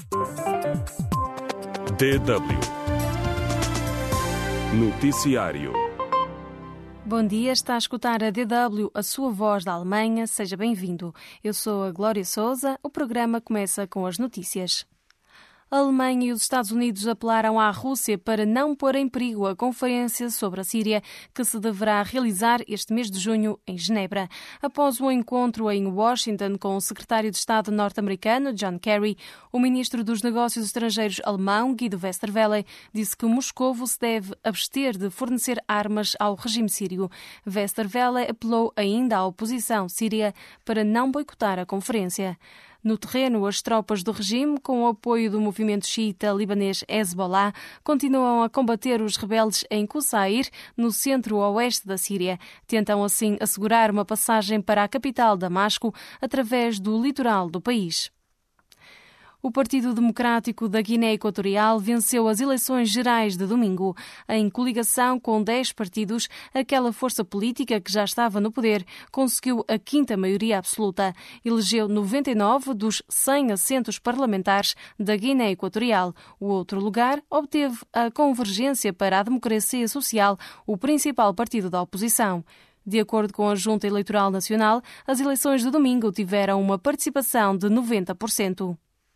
DW Noticiário. Bom dia, está a escutar a DW, a sua voz da Alemanha. Seja bem-vindo. Eu sou a Glória Sousa. O programa começa com as notícias. A Alemanha e os Estados Unidos apelaram à Rússia para não pôr em perigo a conferência sobre a Síria, que se deverá realizar este mês de junho em Genebra. Após um encontro em Washington com o secretário de Estado norte-americano, John Kerry, o ministro dos Negócios Estrangeiros alemão, Guido Westerwelle, disse que Moscovo se deve abster de fornecer armas ao regime sírio. Westerwelle apelou ainda à oposição síria para não boicotar a conferência. No terreno, as tropas do regime, com o apoio do movimento xiita libanês Hezbollah, continuam a combater os rebeldes em Qusayr, no centro-oeste da Síria. Tentam, assim, assegurar uma passagem para a capital, Damasco, através do litoral do país. O Partido Democrático da Guiné Equatorial venceu as eleições gerais de domingo. Em coligação com 10 partidos, aquela força política que já estava no poder conseguiu a quinta maioria absoluta. Elegeu 99 dos 100 assentos parlamentares da Guiné Equatorial. O outro lugar obteve a Convergência para a Democracia Social, o principal partido da oposição. De acordo com a Junta Eleitoral Nacional, as eleições de domingo tiveram uma participação de 90%.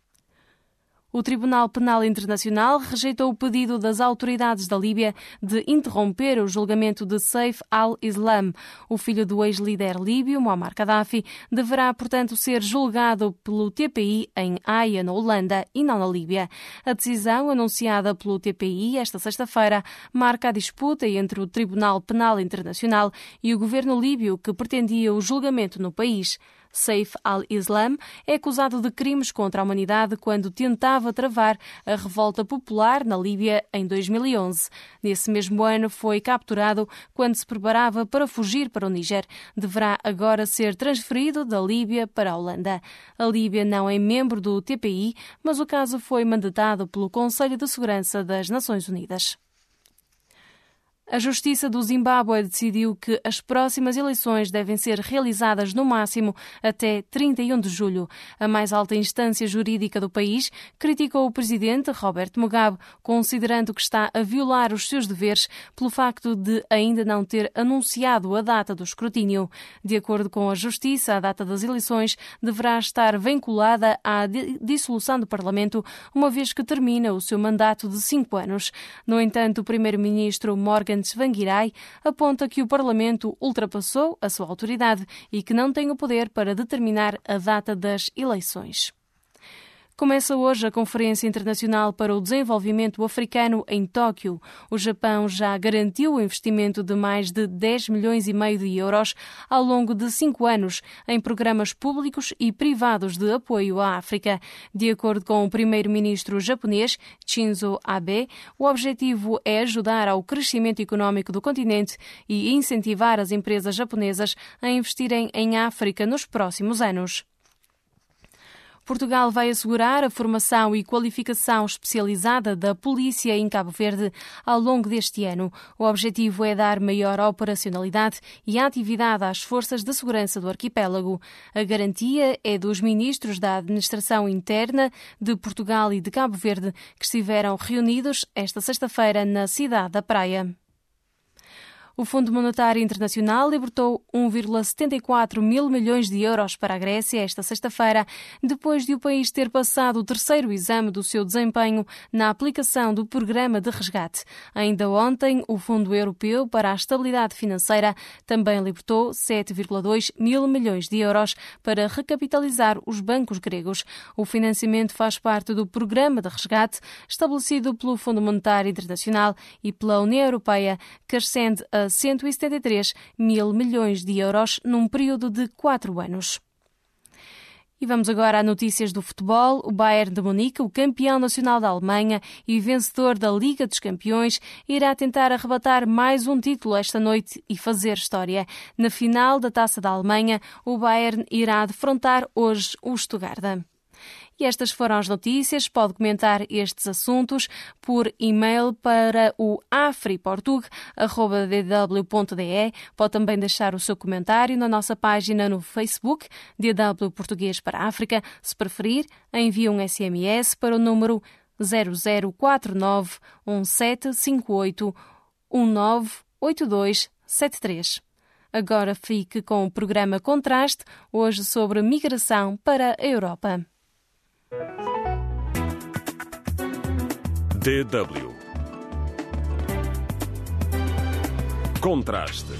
O Tribunal Penal Internacional rejeitou o pedido das autoridades da Líbia de interromper o julgamento de Saif al-Islam. O filho do ex-líder líbio, Muammar Gaddafi, deverá, portanto, ser julgado pelo TPI em Haia, na Holanda, e não na Líbia. A decisão, anunciada pelo TPI esta sexta-feira, marca a disputa entre o Tribunal Penal Internacional e o governo líbio, que pretendia o julgamento no país. Saif al-Islam é acusado de crimes contra a humanidade quando tentava travar a revolta popular na Líbia em 2011. Nesse mesmo ano foi capturado quando se preparava para fugir para o Níger. Deverá agora ser transferido da Líbia para a Holanda. A Líbia não é membro do TPI, mas o caso foi mandatado pelo Conselho de Segurança das Nações Unidas. A Justiça do Zimbábue decidiu que as próximas eleições devem ser realizadas no máximo até 31 de julho. A mais alta instância jurídica do país criticou o presidente Robert Mugabe, considerando que está a violar os seus deveres pelo facto de ainda não ter anunciado a data do escrutínio. De acordo com a Justiça, a data das eleições deverá estar vinculada à dissolução do Parlamento, uma vez que termina o seu mandato de 5 anos. No entanto, o primeiro-ministro Morgan Tsvangirai aponta que o Parlamento ultrapassou a sua autoridade e que não tem o poder para determinar a data das eleições. Começa hoje a Conferência Internacional para o Desenvolvimento Africano em Tóquio. O Japão já garantiu o investimento de mais de 10 milhões e meio de euros ao longo de 5 anos em programas públicos e privados de apoio à África. De acordo com o primeiro-ministro japonês, Shinzo Abe, o objetivo é ajudar ao crescimento económico do continente e incentivar as empresas japonesas a investirem em África nos próximos anos. Portugal vai assegurar a formação e qualificação especializada da polícia em Cabo Verde ao longo deste ano. O objetivo é dar maior operacionalidade e atividade às forças de segurança do arquipélago. A garantia é dos ministros da Administração Interna de Portugal e de Cabo Verde, que estiveram reunidos esta sexta-feira na cidade da Praia. O Fundo Monetário Internacional libertou 1,74 mil milhões de euros para a Grécia esta sexta-feira, depois de o país ter passado o terceiro exame do seu desempenho na aplicação do programa de resgate. Ainda ontem, o Fundo Europeu para a Estabilidade Financeira também libertou 7,2 mil milhões de euros para recapitalizar os bancos gregos. O financiamento faz parte do programa de resgate estabelecido pelo Fundo Monetário Internacional e pela União Europeia, que ascende a 173 mil milhões de euros num período de 4 anos. E vamos agora a notícias do futebol. O Bayern de Munique, o campeão nacional da Alemanha e vencedor da Liga dos Campeões, irá tentar arrebatar mais um título esta noite e fazer história. Na final da Taça da Alemanha, o Bayern irá defrontar hoje o Stuttgart. E estas foram as notícias. Pode comentar estes assuntos por e-mail para o afriportug@dw.de. Pode também deixar o seu comentário na nossa página no Facebook, DW Português para a África. Se preferir, envie um SMS para o número 0049 1758 198273. Agora fique com o programa Contraste, hoje sobre migração para a Europa. DW Contraste.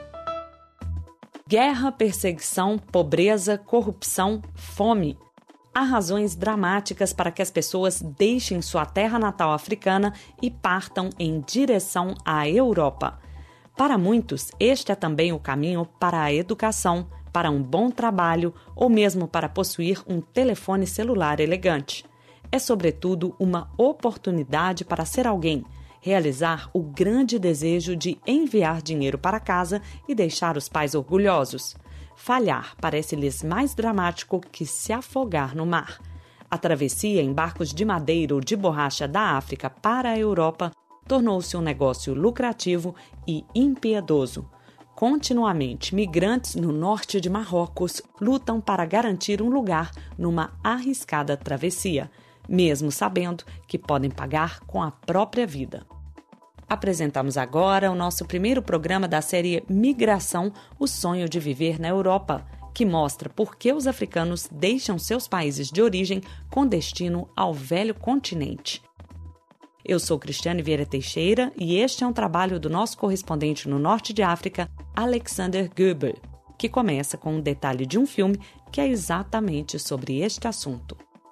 Guerra, perseguição, pobreza, corrupção, fome. Há razões dramáticas para que as pessoas deixem sua terra natal africana e partam em direção à Europa. Para muitos, este é também o caminho para a educação, para um bom trabalho ou mesmo para possuir um telefone celular elegante. É, sobretudo, uma oportunidade para ser alguém, realizar o grande desejo de enviar dinheiro para casa e deixar os pais orgulhosos. Falhar parece-lhes mais dramático que se afogar no mar. A travessia em barcos de madeira ou de borracha da África para a Europa tornou-se um negócio lucrativo e impiedoso. Continuamente, migrantes no norte de Marrocos lutam para garantir um lugar numa arriscada travessia, mesmo sabendo que podem pagar com a própria vida. Apresentamos agora o nosso primeiro programa da série Migração, o sonho de viver na Europa, que mostra por que os africanos deixam seus países de origem com destino ao velho continente. Eu sou Cristiane Vieira Teixeira e este é um trabalho do nosso correspondente no norte de África, Alexander Goebel, que começa com um detalhe de um filme que é exatamente sobre este assunto.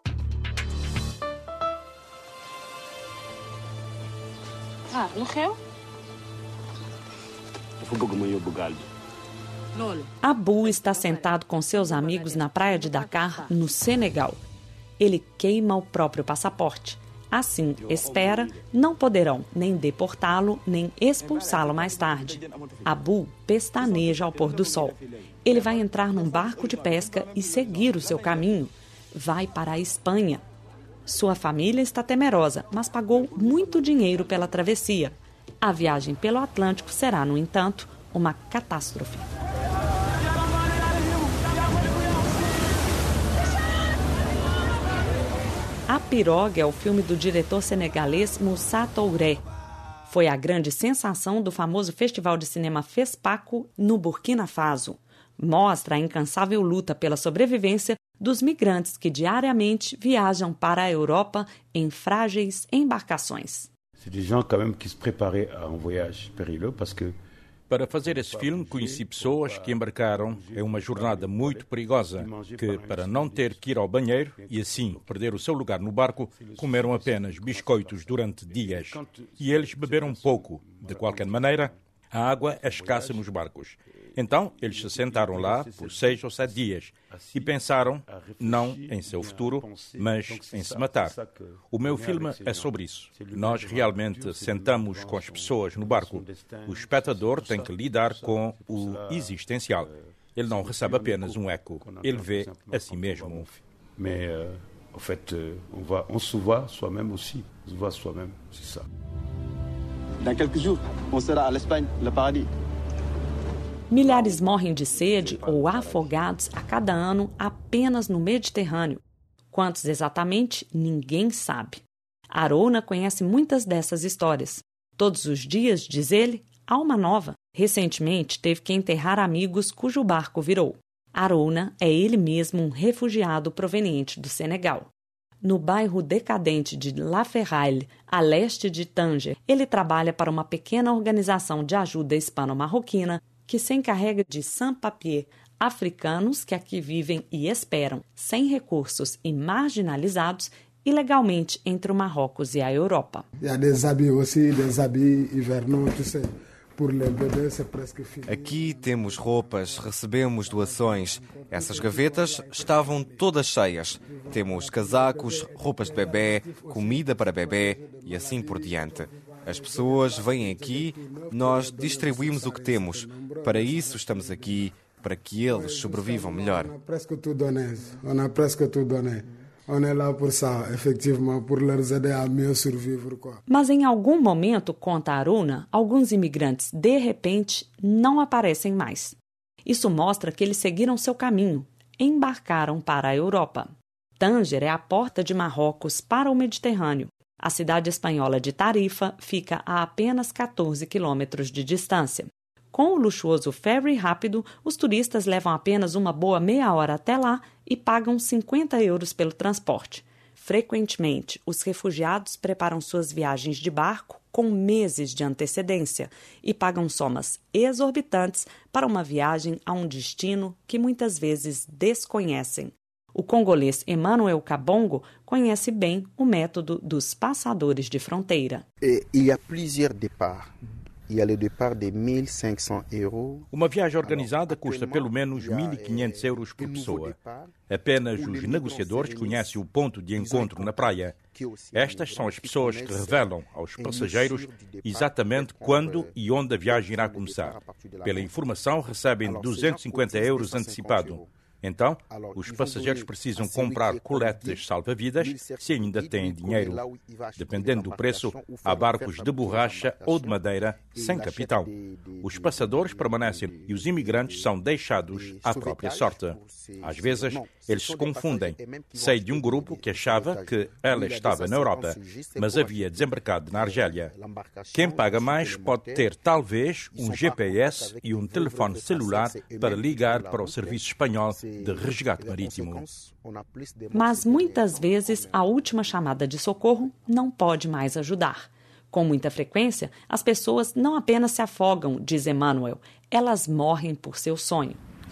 Abu está sentado com seus amigos na praia de Dakar, no Senegal. Ele queima o próprio passaporte. Assim, espera, não poderão nem deportá-lo, nem expulsá-lo mais tarde. Abu pestaneja ao pôr do sol. Ele vai entrar num barco de pesca e seguir o seu caminho. Vai para a Espanha. Sua família está temerosa, mas pagou muito dinheiro pela travessia. A viagem pelo Atlântico será, no entanto, uma catástrofe. A Piroga é o filme do diretor senegalês Moussa Touré. Foi a grande sensação do famoso festival de cinema FESPACO no Burkina Faso. Mostra a incansável luta pela sobrevivência dos migrantes que diariamente viajam para a Europa em frágeis embarcações. Para fazer esse filme, conheci pessoas que embarcaram em uma jornada muito perigosa, que, para não ter que ir ao banheiro e assim perder o seu lugar no barco, comeram apenas biscoitos durante dias. E eles beberam pouco. De qualquer maneira, a água é escassa nos barcos. Então, eles se sentaram lá por 6 ou 7 dias e pensaram, não em seu futuro, mas em se matar. O meu filme é sobre isso. Nós realmente sentamos com as pessoas no barco. O espectador tem que lidar com o existencial. Ele não recebe apenas um eco, ele vê a si mesmo. Mas, en fait, on se voit soi-même aussi. On se voit soi-même, c'est ça. Dans quelques jours, on sera à l'Espagne, le paradis. Milhares morrem de sede ou afogados a cada ano apenas no Mediterrâneo. Quantos exatamente, ninguém sabe. Arouna conhece muitas dessas histórias. Todos os dias, diz ele, há uma nova. Recentemente, teve que enterrar amigos cujo barco virou. Arouna é ele mesmo um refugiado proveniente do Senegal. No bairro decadente de La Ferraille, a leste de Tanger, ele trabalha para uma pequena organização de ajuda hispano-marroquina que se encarrega de sans-papiers, africanos que aqui vivem e esperam, sem recursos e marginalizados, ilegalmente entre o Marrocos e a Europa. Aqui temos roupas, recebemos doações. Essas gavetas estavam todas cheias. Temos casacos, roupas de bebê, comida para bebê e assim por diante. As pessoas vêm aqui, nós distribuímos o que temos. Para isso estamos aqui, para que eles sobrevivam melhor. Mas em algum momento, conta Aruna, alguns imigrantes, de repente, não aparecem mais. Isso mostra que eles seguiram seu caminho, embarcaram para a Europa. Tânger é a porta de Marrocos para o Mediterrâneo. A cidade espanhola de Tarifa fica a apenas 14 quilômetros de distância. Com o luxuoso ferry rápido, os turistas levam apenas uma boa meia hora até lá e pagam 50 euros pelo transporte. Frequentemente, os refugiados preparam suas viagens de barco com meses de antecedência e pagam somas exorbitantes para uma viagem a um destino que muitas vezes desconhecem. O congolês Emmanuel Kabongo conhece bem o método dos passadores de fronteira. Il y a plusieurs départs. Il y a le départ de 1.500 euros. Uma viagem organizada custa pelo menos 1.500 euros por pessoa. Apenas os negociadores conhecem o ponto de encontro na praia. Estas são as pessoas que revelam aos passageiros exatamente quando e onde a viagem irá começar. Pela informação, recebem 250 euros antecipado. Então, os passageiros precisam comprar coletes salva-vidas se ainda têm dinheiro. Dependendo do preço, há barcos de borracha ou de madeira sem capitão. Os passadores permanecem e os imigrantes são deixados à própria sorte. Às vezes, eles se confundem. Sei de um grupo que achava que ela estava na Europa, mas havia desembarcado na Argélia. Quem paga mais pode ter, talvez, um GPS e um telefone celular para ligar para o serviço espanhol de resgate marítimo. Mas muitas vezes a última chamada de socorro não pode mais ajudar. Com muita frequência, as pessoas não apenas se afogam, diz Emmanuel, elas morrem por seu sonho.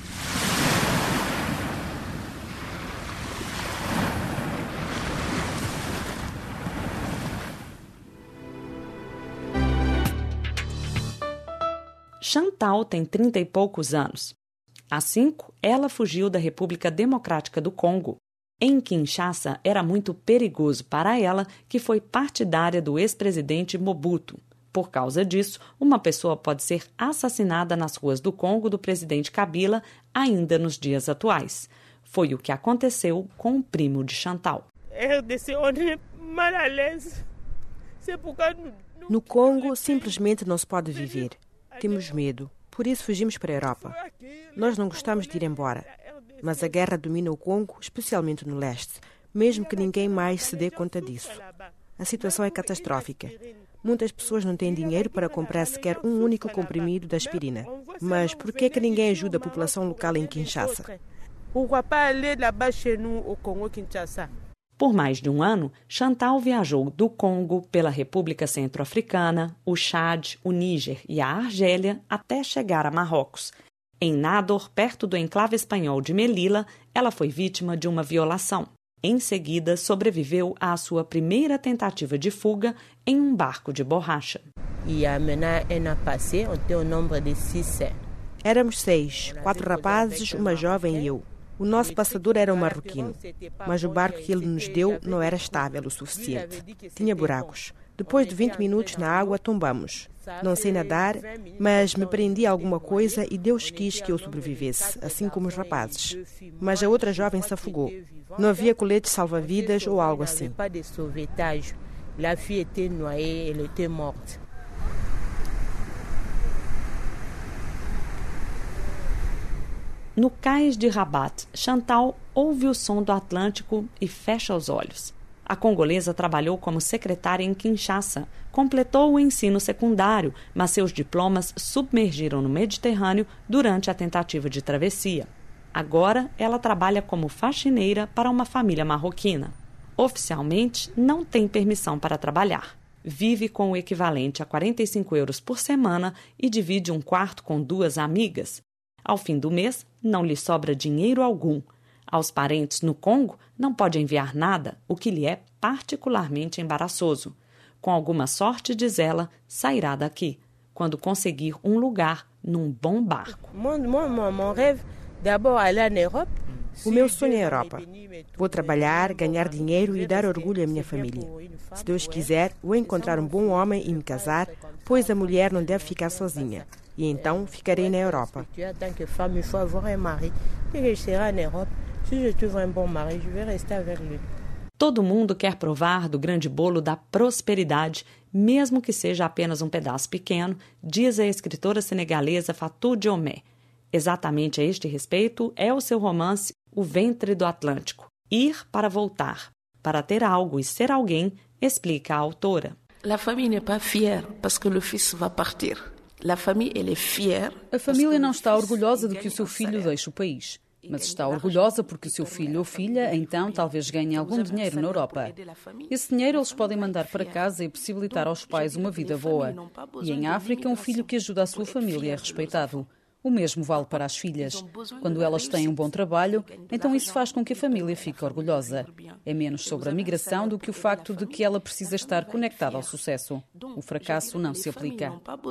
Chantal tem 30 e poucos anos. Há 5, ela fugiu da República Democrática do Congo. Em Kinshasa, era muito perigoso para ela, que foi partidária do ex-presidente Mobutu. Por causa disso, uma pessoa pode ser assassinada nas ruas do Congo do presidente Kabila ainda nos dias atuais. Foi o que aconteceu com o primo de Chantal. No Congo, simplesmente não se pode viver. Temos medo. Por isso fugimos para a Europa. Nós não gostamos de ir embora. Mas a guerra domina o Congo, especialmente no leste, mesmo que ninguém mais se dê conta disso. A situação é catastrófica. Muitas pessoas não têm dinheiro para comprar sequer um único comprimido de aspirina. Mas por que ninguém ajuda a população local em Kinshasa? Por mais de um ano, Chantal viajou do Congo pela República Centro-Africana, o Chad, o Níger e a Argélia até chegar a Marrocos. Em Nador, perto do enclave espanhol de Melilla, ela foi vítima de uma violação. Em seguida, sobreviveu à sua primeira tentativa de fuga em um barco de borracha. Éramos 6, 4 rapazes, uma jovem e eu. O nosso passador era um marroquino, mas o barco que ele nos deu não era estável o suficiente. Tinha buracos. Depois de 20 minutos na água, tombamos. Não sei nadar, mas me prendi a alguma coisa e Deus quis que eu sobrevivesse, assim como os rapazes. Mas a outra jovem se afogou. Não havia colete salva-vidas ou algo assim. No cais de Rabat, Chantal ouve o som do Atlântico e fecha os olhos. A congolesa trabalhou como secretária em Kinshasa, completou o ensino secundário, mas seus diplomas submergiram no Mediterrâneo durante a tentativa de travessia. Agora, ela trabalha como faxineira para uma família marroquina. Oficialmente, não tem permissão para trabalhar. Vive com o equivalente a 45 euros por semana e divide um quarto com 2 amigas. Ao fim do mês, não lhe sobra dinheiro algum. Aos parentes no Congo, não pode enviar nada, o que lhe é particularmente embaraçoso. Com alguma sorte, diz ela, sairá daqui, quando conseguir um lugar num bom barco. O meu sonho é a Europa. Vou trabalhar, ganhar dinheiro e dar orgulho à minha família. Se Deus quiser, vou encontrar um bom homem e me casar, pois a mulher não deve ficar sozinha. E então ficarei na Europa. Todo mundo quer provar do grande bolo da prosperidade, mesmo que seja apenas um pedaço pequeno, diz a escritora senegalesa Fatou Diomé. Exatamente a este respeito é o seu romance O Ventre do Atlântico. Ir para voltar, para ter algo e ser alguém, explica a autora. A família n'est pas fière parce que le fils va partir. A família não está orgulhosa de que o seu filho deixe o país, mas está orgulhosa porque o seu filho ou filha, então, talvez ganhe algum dinheiro na Europa. Esse dinheiro eles podem mandar para casa e possibilitar aos pais uma vida boa. E em África, um filho que ajuda a sua família é respeitado. O mesmo vale para as filhas. Quando elas têm um bom trabalho, então isso faz com que a família fique orgulhosa. É menos sobre a migração do que o facto de que ela precisa estar conectada ao sucesso. O fracasso não se aplica.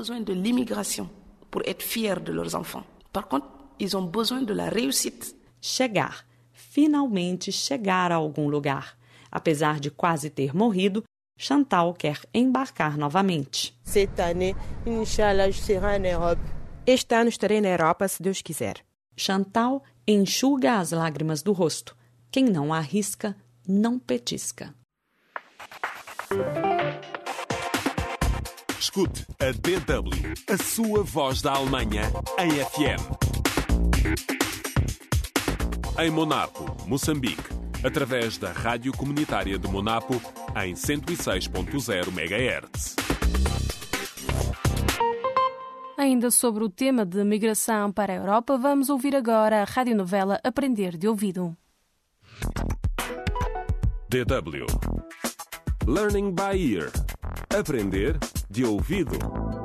Chegar. Finalmente chegar a algum lugar. Apesar de quase ter morrido, Chantal quer embarcar novamente. Este ano estarei na Europa, se Deus quiser. Chantal enxuga as lágrimas do rosto. Quem não arrisca, não petisca. Escute a DW, a sua voz da Alemanha, em FM. Em Monaco, Moçambique, através da Rádio Comunitária de Monaco, em 106.0 MHz. Ainda sobre o tema de migração para a Europa, vamos ouvir agora a radionovela Aprender de Ouvido. DW Learning by Ear. Aprender de ouvido.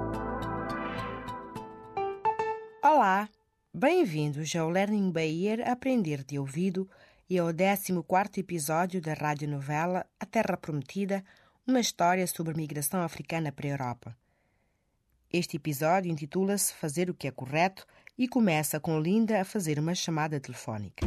Olá, bem-vindos ao Learning by Ear Aprender de Ouvido e ao 14º episódio da radionovela A Terra Prometida, uma história sobre a migração africana para a Europa. Este episódio intitula-se Fazer o que é correto e começa com Linda a fazer uma chamada telefónica.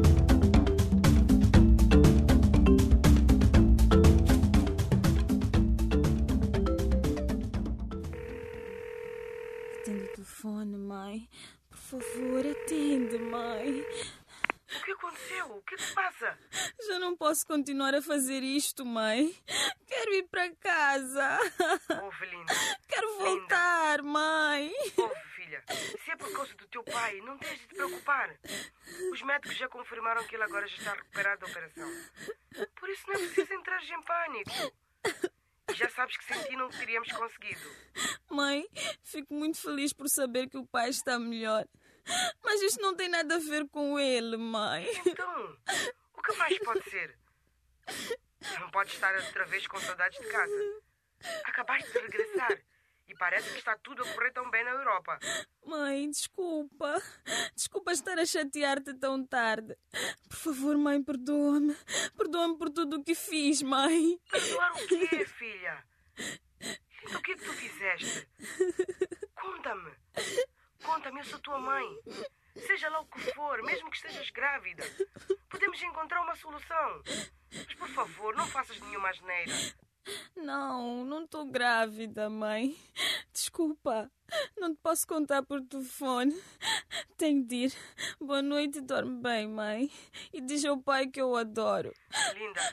Atende o telefone, mãe. Por favor, atende, mãe. O que aconteceu? O que se passa? Já não posso continuar a fazer isto, mãe. Quero ir para casa. Ouve, Linda. Quero voltar, mãe. Ouve, filha. Se é por causa do teu pai, não tens de te preocupar. Os médicos já confirmaram que ele agora já está recuperado da operação. Por isso não é preciso entrar em pânico. E já sabes que sem ti não teríamos conseguido. Mãe, fico muito feliz por saber que o pai está melhor. Mas isto não tem nada a ver com ele, mãe. Então, o que mais pode ser? Não pode estar outra vez com saudades de casa. Acabaste de regressar e parece que está tudo a correr tão bem na Europa. Mãe, desculpa. Desculpa estar a chatear-te tão tarde. Por favor, mãe, perdoa-me. Perdoa-me por tudo o que fiz, mãe. Perdoar o quê, filha? Linda, o que é que tu fizeste? Conta-me. Conta-me, eu sou tua mãe. Seja lá o que for, mesmo que estejas grávida, podemos encontrar uma solução. Mas, por favor, não faças nenhuma asneira. Não estou grávida, mãe. Desculpa, não te posso contar por telefone. Tenho de ir. Boa noite e dorme bem, mãe. E diz ao pai que eu o adoro. Linda.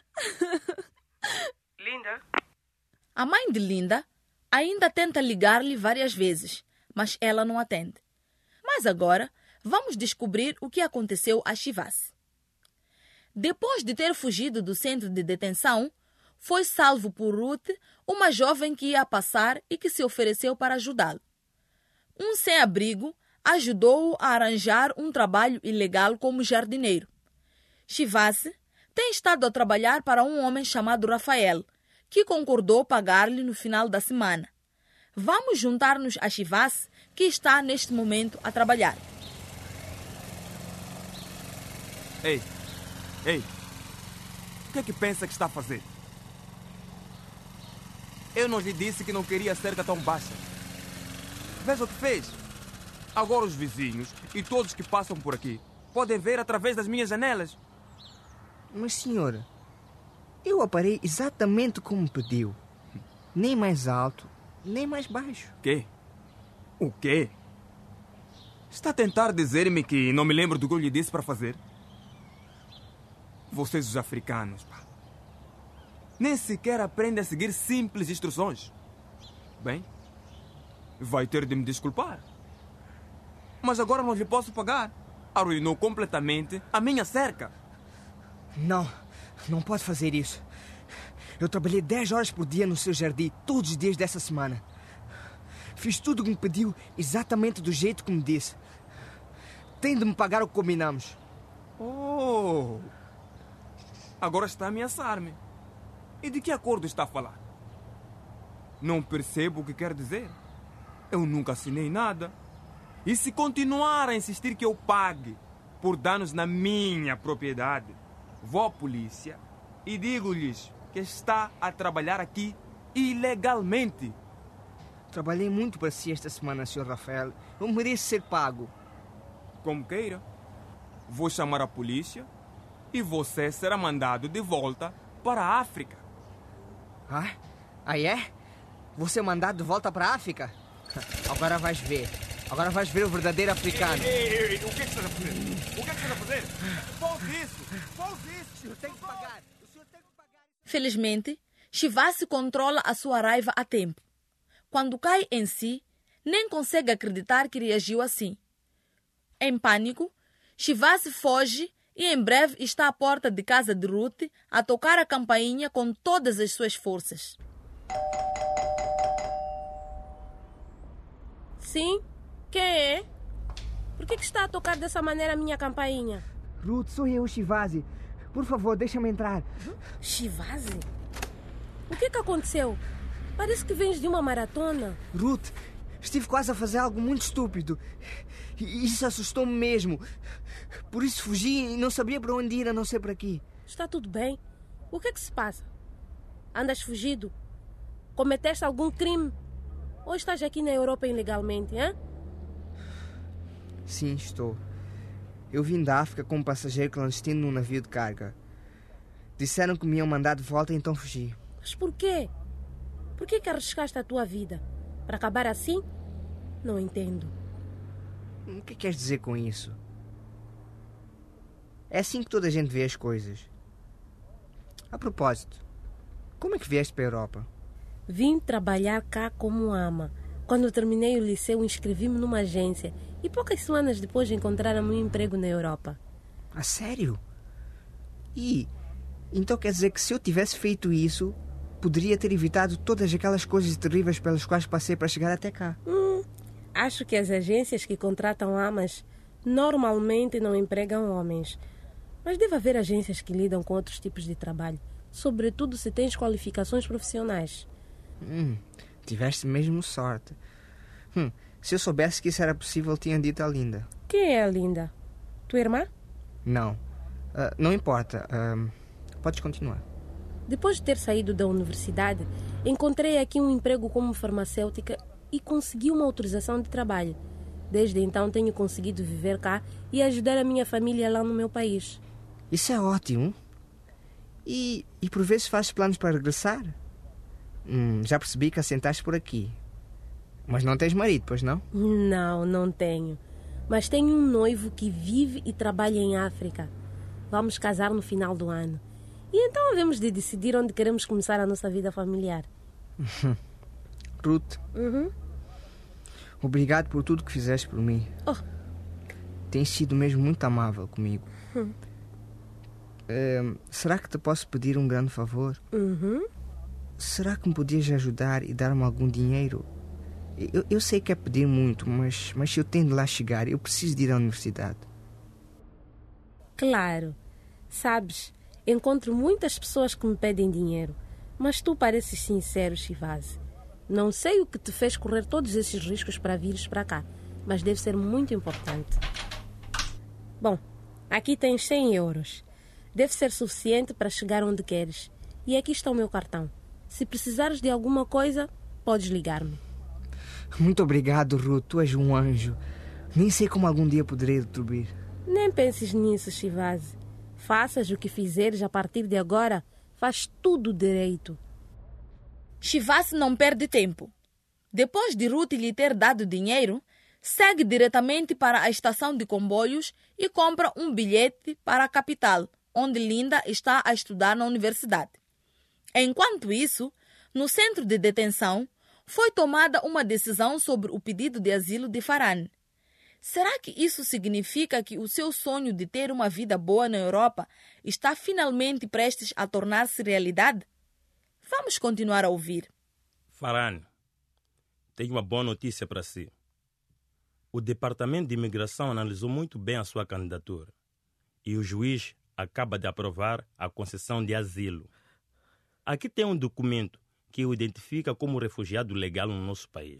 Linda? A mãe de Linda ainda tenta ligar-lhe várias vezes, mas ela não atende. Mas agora, vamos descobrir o que aconteceu a Shivasi. Depois de ter fugido do centro de detenção, foi salvo por Ruth, uma jovem que ia passar e que se ofereceu para ajudá-lo. Um sem-abrigo ajudou-o a arranjar um trabalho ilegal como jardineiro. Shivasi tem estado a trabalhar para um homem chamado Rafael, que concordou pagar-lhe no final da semana. Vamos juntar-nos a Shivasi, que está neste momento a trabalhar. Ei! O que é que pensa que está a fazer? Eu não lhe disse que não queria cerca tão baixa. Veja o que fez. Agora os vizinhos e todos que passam por aqui podem ver através das minhas janelas. Mas, senhora, eu aparei exatamente como pediu. Nem mais alto, nem mais baixo. Quê? O quê? Está a tentar dizer-me que não me lembro do que eu lhe disse para fazer? Vocês, os africanos, pá. Nem sequer aprende a seguir simples instruções. Bem, vai ter de me desculpar. Mas agora não lhe posso pagar. Arruinou completamente a minha cerca. Não pode fazer isso. Eu trabalhei 10 horas por dia no seu jardim, todos os dias dessa semana. Fiz tudo o que me pediu, exatamente do jeito que me disse. Tem de me pagar o que combinamos. Oh! Agora está a ameaçar-me. E de que acordo está a falar? Não percebo o que quer dizer. Eu nunca assinei nada. E se continuar a insistir que eu pague por danos na minha propriedade, vou à polícia e digo-lhes que está a trabalhar aqui ilegalmente. Trabalhei muito para si esta semana, Sr. Rafael. Eu mereço ser pago. Como queira. Vou chamar a polícia e você será mandado de volta para a África. Ah, é? Vou ser mandado de volta para a África? Agora vais ver. Agora vais ver o verdadeiro africano. Ei, o que é que você está a fazer? O que é que você está a fazer? Volte isso! O senhor tem que pagar. Felizmente, Shivasi controla a sua raiva a tempo. Quando cai em si, nem consegue acreditar que reagiu assim. Em pânico, Shivasi foge e em breve está à porta de casa de Ruth a tocar a campainha com todas as suas forças. Sim? Quem é? Por que está a tocar dessa maneira a minha campainha? Ruth, sou eu, Shivasi. Por favor, deixa-me entrar. Shivasi? O que aconteceu? Parece que vens de uma maratona. Ruth, estive quase a fazer algo muito estúpido. E isso assustou-me mesmo. Por isso fugi e não sabia para onde ir, a não ser por aqui. Está tudo bem? O que se passa? Andas fugido? Cometeste algum crime? Ou estás aqui na Europa ilegalmente, hein? Sim, estou. Eu vim da África como passageiro clandestino num navio de carga. Disseram que me iam mandar de volta, então fugi. Mas por quê? Por que arriscaste a tua vida? Para acabar assim? Não entendo. O que queres dizer com isso? É assim que toda a gente vê as coisas. A propósito, como é que vieste para a Europa? Vim trabalhar cá como ama. Quando terminei o liceu, inscrevi-me numa agência e poucas semanas depois encontraram-me um emprego na Europa. A sério? Então quer dizer que se eu tivesse feito isso, poderia ter evitado todas aquelas coisas terríveis pelas quais passei para chegar até cá? Acho que as agências que contratam amas normalmente não empregam homens. Mas deve haver agências que lidam com outros tipos de trabalho, sobretudo se tens qualificações profissionais. Tiveste mesmo sorte. Se eu soubesse que isso era possível, tinha dito a Linda. Quem é a Linda? Tua irmã? Não. Não importa. Podes continuar. Depois de ter saído da universidade, encontrei aqui um emprego como farmacêutica e consegui uma autorização de trabalho. Desde então tenho conseguido viver cá e ajudar a minha família lá no meu país. Isso é ótimo. E por vezes fazes planos para regressar? Já percebi que assentaste por aqui. Mas não tens marido, pois não? Não tenho. Mas tenho um noivo que vive e trabalha em África. Vamos casar no final do ano. E então havemos de decidir onde queremos começar a nossa vida familiar. Ruth, obrigado por tudo que fizeste por mim. Tens sido mesmo muito amável comigo. Será que te posso pedir um grande favor? Será que me podias ajudar e dar-me algum dinheiro? Eu sei que é pedir muito, mas se eu tenho de lá chegar, eu preciso de ir à universidade. Claro. Sabes, encontro muitas pessoas que me pedem dinheiro, mas tu pareces sincero, Shivasi. Não sei o que te fez correr todos esses riscos para vires para cá, mas deve ser muito importante. Bom, aqui tens 100 euros. Deve ser suficiente para chegar onde queres. E aqui está o meu cartão. Se precisares de alguma coisa, podes ligar-me. Muito obrigado, Ruth. Tu és um anjo. Nem sei como algum dia poderei retribuir. Nem penses nisso, Shivasi. Faças o que fizeres a partir de agora, faz tudo direito. Shivasi não perde tempo. Depois de Ruth lhe ter dado dinheiro, segue diretamente para a estação de comboios e compra um bilhete para a capital, onde Linda está a estudar na universidade. Enquanto isso, no centro de detenção, foi tomada uma decisão sobre o pedido de asilo de Farhan. Será que isso significa que o seu sonho de ter uma vida boa na Europa está finalmente prestes a tornar-se realidade? Vamos continuar a ouvir. Farhan, tenho uma boa notícia para si. O Departamento de Imigração analisou muito bem a sua candidatura e o juiz acaba de aprovar a concessão de asilo. Aqui tem um documento que o identifica como refugiado legal no nosso país.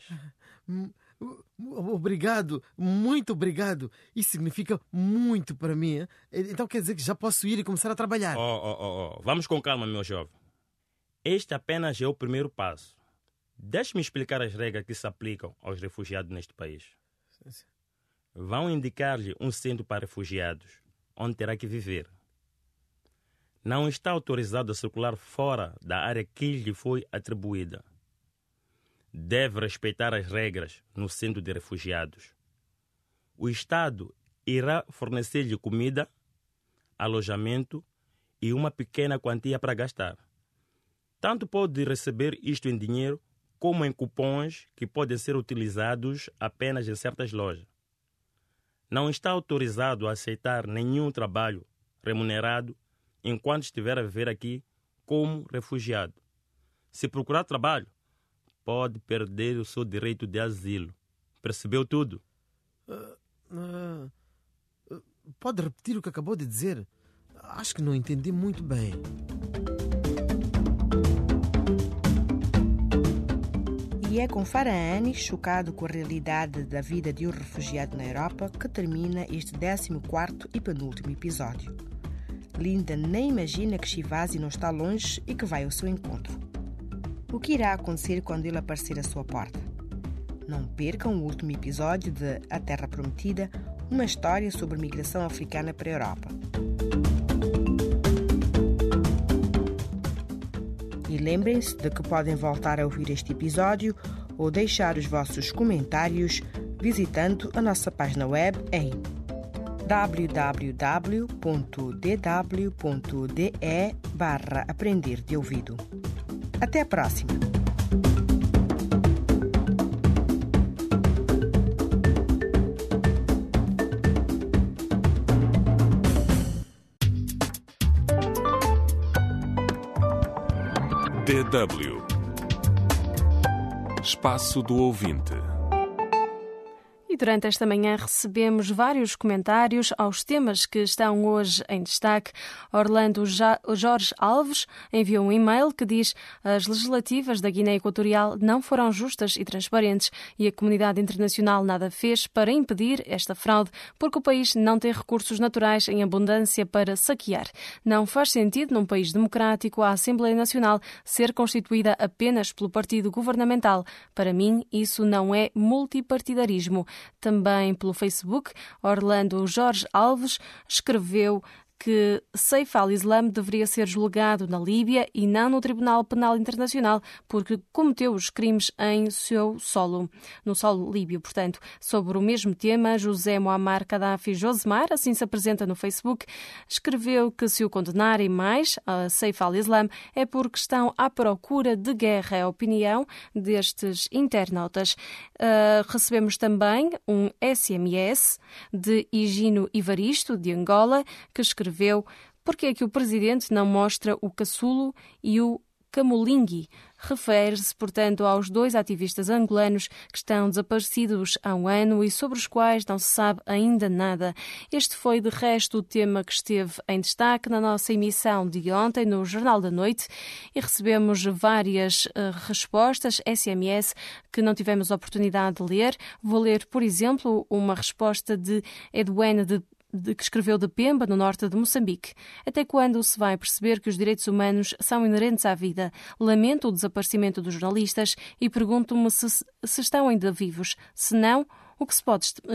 Obrigado, muito obrigado. Isso significa muito para mim. Hein? Então quer dizer que já posso ir e começar a trabalhar. Vamos com calma, meu jovem. Este apenas é o primeiro passo. Deixe-me explicar as regras que se aplicam aos refugiados neste país. Vão indicar-lhe um centro para refugiados, onde terá que viver. Não está autorizado a circular fora da área que lhe foi atribuída. Deve respeitar as regras no centro de refugiados. O Estado irá fornecer-lhe comida, alojamento e uma pequena quantia para gastar. Tanto pode receber isto em dinheiro como em cupons que podem ser utilizados apenas em certas lojas. Não está autorizado a aceitar nenhum trabalho remunerado enquanto estiver a viver aqui como refugiado. Se procurar trabalho, pode perder o seu direito de asilo. Percebeu tudo? Pode repetir o que acabou de dizer? Acho que não entendi muito bem. E é com Farhan, chocado com a realidade da vida de um refugiado na Europa, que termina este 14º e penúltimo episódio. Linda nem imagina que Shivazi não está longe e que vai ao seu encontro. O que irá acontecer quando ele aparecer à sua porta? Não percam o último episódio de A Terra Prometida, uma história sobre migração africana para a Europa. E lembrem-se de que podem voltar a ouvir este episódio ou deixar os vossos comentários visitando a nossa página web em www.dw.de/aprender de ouvido. Até a próxima! DW Espaço do Ouvinte. E durante esta manhã recebemos vários comentários aos temas que estão hoje em destaque. Orlando Jorge Alves enviou um e-mail que diz: as legislativas da Guiné Equatorial não foram justas e transparentes e a comunidade internacional nada fez para impedir esta fraude porque o país não tem recursos naturais em abundância para saquear. Não faz sentido num país democrático a Assembleia Nacional ser constituída apenas pelo partido governamental. Para mim, isso não é multipartidarismo. Também pelo Facebook, Orlando Jorge Alves escreveu que Saif al-Islam deveria ser julgado na Líbia e não no Tribunal Penal Internacional, porque cometeu os crimes em seu solo, no solo líbio. Portanto, sobre o mesmo tema, José Muammar Gaddafi Josemar, assim se apresenta no Facebook, escreveu que se o condenarem mais a Saif al-Islam é porque estão à procura de guerra. É a opinião destes internautas. Recebemos também um SMS de Higino Ivaristo, de Angola, que escreveu: porque é que o presidente não mostra o caçulo e o Camulingui? Refere-se, portanto, aos dois ativistas angolanos que estão desaparecidos há um ano e sobre os quais não se sabe ainda nada. Este foi, de resto, o tema que esteve em destaque na nossa emissão de ontem, no Jornal da Noite, e recebemos várias respostas, SMS, que não tivemos a oportunidade de ler. Vou ler, por exemplo, uma resposta de Edwene que escreveu de Pemba, no norte de Moçambique. Até quando se vai perceber que os direitos humanos são inerentes à vida? Lamento o desaparecimento dos jornalistas e pergunto-me se estão ainda vivos. Se não, o que se pode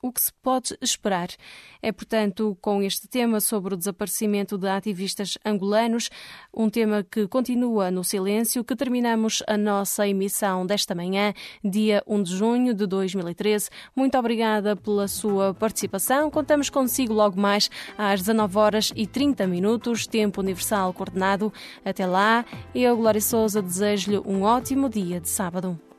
o que se pode esperar. É, portanto, com este tema sobre o desaparecimento de ativistas angolanos, um tema que continua no silêncio, que terminamos a nossa emissão desta manhã, dia 1 de junho de 2013. Muito obrigada pela sua participação. Contamos consigo logo mais às 19h30, tempo universal coordenado. Até lá, eu, Glória Sousa, desejo-lhe um ótimo dia de sábado.